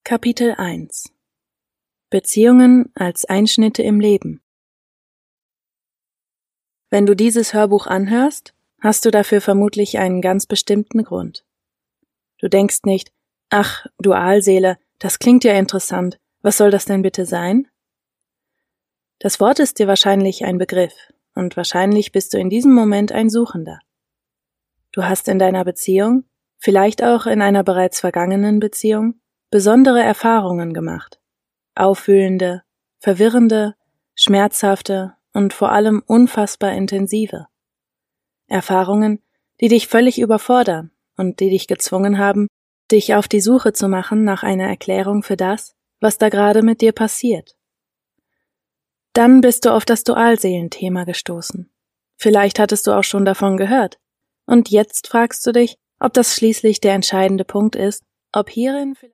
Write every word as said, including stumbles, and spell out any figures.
Kapitel eins Beziehungen als Einschnitte im Leben. Wenn du dieses Hörbuch anhörst, hast du dafür vermutlich einen ganz bestimmten Grund. Du denkst nicht, ach, Dualseele, das klingt ja interessant, was soll das denn bitte sein? Das Wort ist dir wahrscheinlich ein Begriff, und wahrscheinlich bist du in diesem Moment ein Suchender. Du hast in deiner Beziehung, vielleicht auch in einer bereits vergangenen Beziehung, besondere Erfahrungen gemacht. Aufwühlende, verwirrende, schmerzhafte und vor allem unfassbar intensive. Erfahrungen, die dich völlig überfordern und die dich gezwungen haben, dich auf die Suche zu machen nach einer Erklärung für das, was da gerade mit dir passiert. Dann bist du auf das Dualseelenthema gestoßen. Vielleicht hattest du auch schon davon gehört. Und jetzt fragst du dich, ob das schließlich der entscheidende Punkt ist, ob hierin